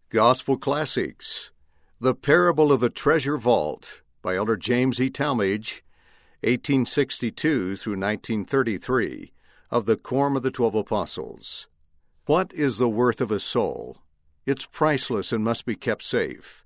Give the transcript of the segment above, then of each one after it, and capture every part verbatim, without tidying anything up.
Gospel Classics, The Parable of the Treasure Vault by Elder James E. Talmage, eighteen sixty-two through nineteen thirty-three, of the Quorum of the Twelve Apostles. What is the worth of a soul? It's priceless and must be kept safe.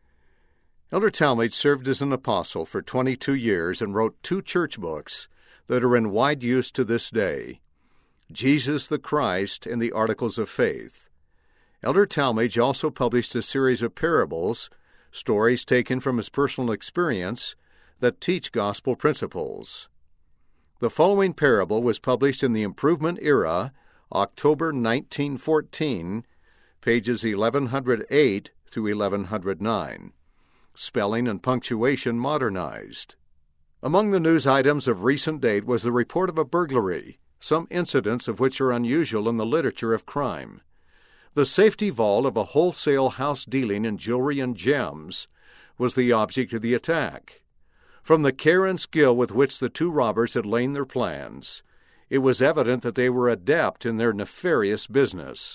Elder Talmage served as an apostle for twenty-two years and wrote two church books that are in wide use to this day, Jesus the Christ and the Articles of Faith. Elder Talmage also published a series of parables, stories taken from his personal experience, that teach gospel principles. The following parable was published in the Improvement Era, October nineteen fourteen, pages eleven oh eight through eleven oh nine. Spelling and punctuation modernized. Among the news items of recent date was the report of a burglary, some incidents of which are unusual in the literature of crime. The safety vault of a wholesale house dealing in jewelry and gems was the object of the attack. From the care and skill with which the two robbers had laid their plans, it was evident that they were adept in their nefarious business.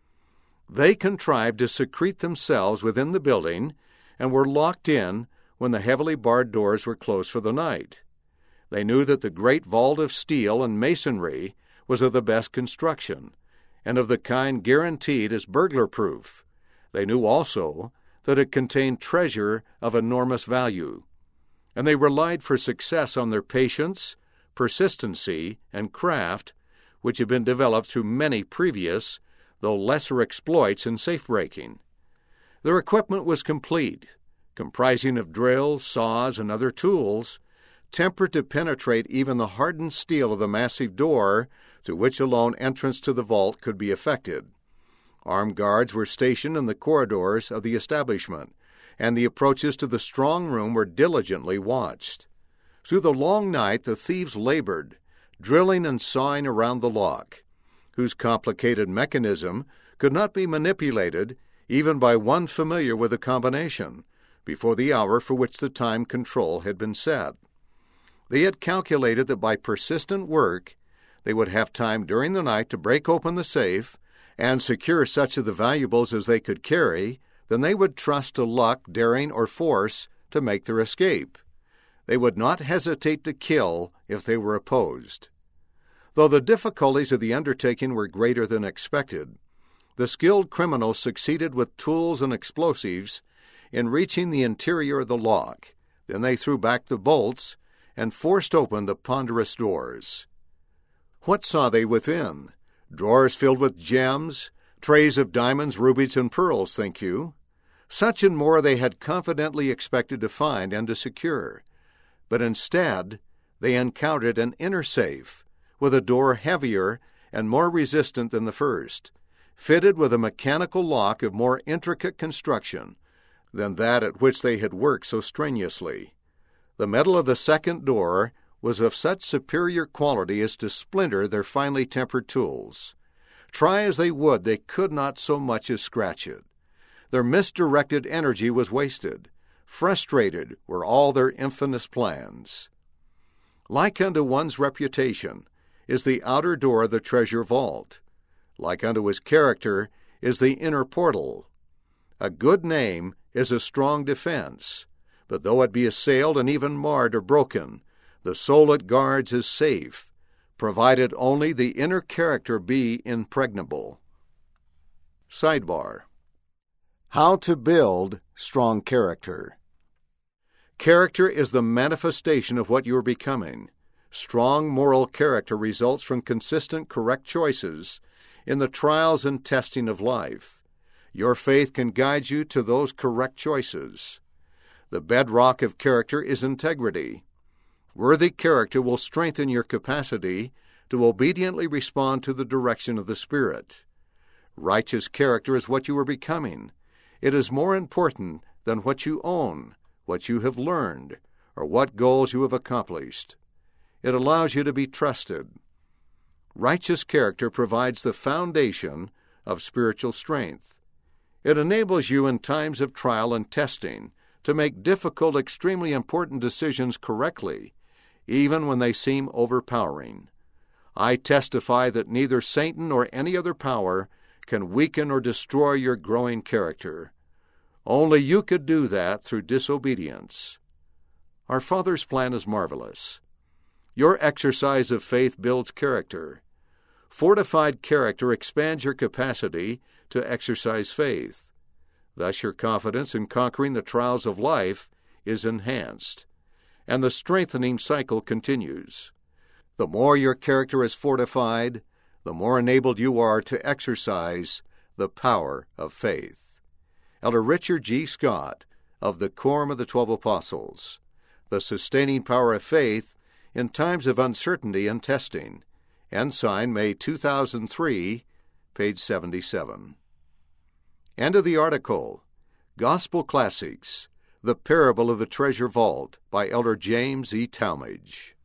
They contrived to secrete themselves within the building and were locked in when the heavily barred doors were closed for the night. They knew that the great vault of steel and masonry was of the best construction, and of the kind guaranteed as burglar-proof. They knew also that it contained treasure of enormous value, and they relied for success on their patience, persistency, and craft, which had been developed through many previous, though lesser exploits in safe-breaking. Their equipment was complete, comprising of drills, saws, and other tools, tempered to penetrate even the hardened steel of the massive door through which alone entrance to the vault could be effected. Armed guards were stationed in the corridors of the establishment, and the approaches to the strong room were diligently watched. Through the long night the thieves labored, drilling and sawing around the lock, whose complicated mechanism could not be manipulated even by one familiar with the combination, before the hour for which the time control had been set. They had calculated that by persistent work they would have time during the night to break open the safe and secure such of the valuables as they could carry. Then they would trust to luck, daring, or force to make their escape. They would not hesitate to kill if they were opposed. Though the difficulties of the undertaking were greater than expected, the skilled criminals succeeded with tools and explosives in reaching the interior of the lock. Then they threw back the bolts and forced open the ponderous doors. What saw they within? Drawers filled with gems, trays of diamonds, rubies, and pearls, think you? Such and more they had confidently expected to find and to secure. But instead, they encountered an inner safe, with a door heavier and more resistant than the first, fitted with a mechanical lock of more intricate construction than that at which they had worked so strenuously. The metal of the second door was of such superior quality as to splinter their finely tempered tools. Try as they would, they could not so much as scratch it. Their misdirected energy was wasted. Frustrated were all their infamous plans. Like unto one's reputation is the outer door of the treasure vault. Like unto his character is the inner portal. A good name is a strong defense, but though it be assailed and even marred or broken, the soul it guards is safe, provided only the inner character be impregnable. Sidebar. How to build strong character. Character is the manifestation of what you are becoming. Strong moral character results from consistent, correct choices in the trials and testing of life. Your faith can guide you to those correct choices. The bedrock of character is integrity. Worthy character will strengthen your capacity to obediently respond to the direction of the Spirit. Righteous character is what you are becoming. It is more important than what you own, what you have learned, or what goals you have accomplished. It allows you to be trusted. Righteous character provides the foundation of spiritual strength. It enables you in times of trial and testing to make difficult, extremely important decisions correctly, even when they seem overpowering. I testify that neither Satan nor any other power can weaken or destroy your growing character. Only you could do that through disobedience. Our Father's plan is marvelous. Your exercise of faith builds character. Fortified character expands your capacity to exercise faith. Thus your confidence in conquering the trials of life is enhanced, and the strengthening cycle continues. The more your character is fortified, the more enabled you are to exercise the power of faith. Elder Richard G. Scott of the Quorum of the Twelve Apostles, The Sustaining Power of Faith in Times of Uncertainty and Testing, Ensign, May two thousand three, page seventy-seven. End of the article. Gospel Classics, The Parable of the Treasure Vault by Elder James E. Talmage.